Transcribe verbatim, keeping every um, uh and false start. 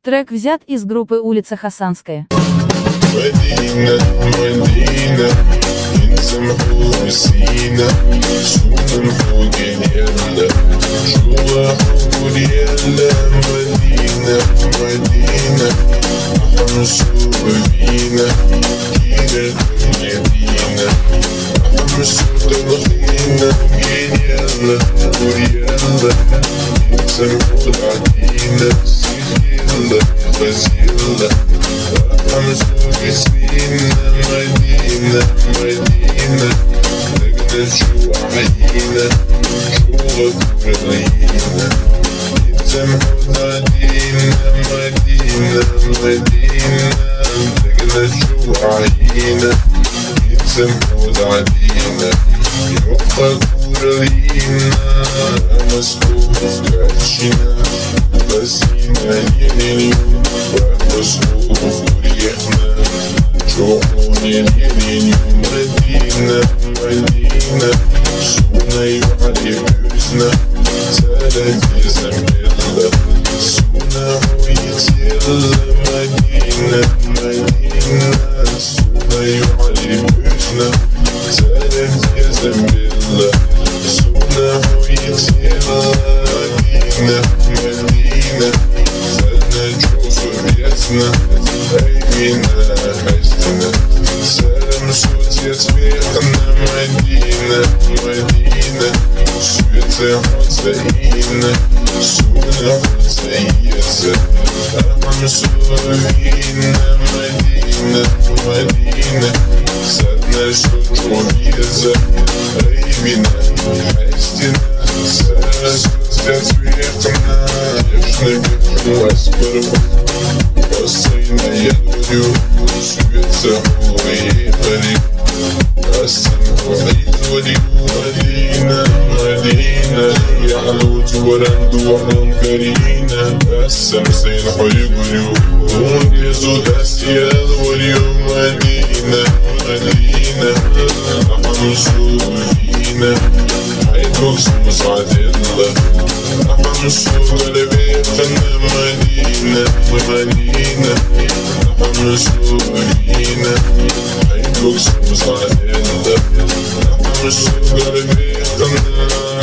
Трек взят из группы «Улица Хасанская». مدينة مدينة ينسمحوا بسينا شو نحوق يلا جوا حقول يلا مدينة مدينة أحمسوا بينا كينا مدينة أحمسوا تبخينا كين يلا قول يلا ينسمحوا العدينة سيخ يلا بس يلا أحمسوا بسينا مدينة مدينة لقنا شو عينا شو غفرينا يتسمحوا نادينا مدينة مدينة لقنا شو عينا يتسمحوا نادينا يوقفوا رينا مسكوب كاتشنا بسينا يلينيو ومسكوب ريحنا شوقوني اليمين مدينة مدينة سونا يعلي بيوزنا سالك يزميلا سونا ويتيلا مدينة مدينة سونا يعلي بيوزنا سالك يزميلا سونا ويتيلا مدينة مدينة سالنا نشوف بيتنا عيبنا حزتنا سلام صوت يتبيقنا مدينة مدينة سويت حسينة سونا حسيسة أهم سوينا مدينة مدينة سادنا شوت وبيزة عيبنا حزتنا سلام صوت يتبيقنا يشنبك واسبرك وصينا يدو سويت ويغلي السمح وعيد مدينة مدينة يعلو تورند وحرم كرينة السمسين حيقلو ونجزو داسيال واليوم مدينة مدينة أحمسو فينا حيدوك سمسعد الله أحمسو لبيتنا مدينة مدينة أحمسو فينا حيدوك سمسعد الله أحمسو لبيتنا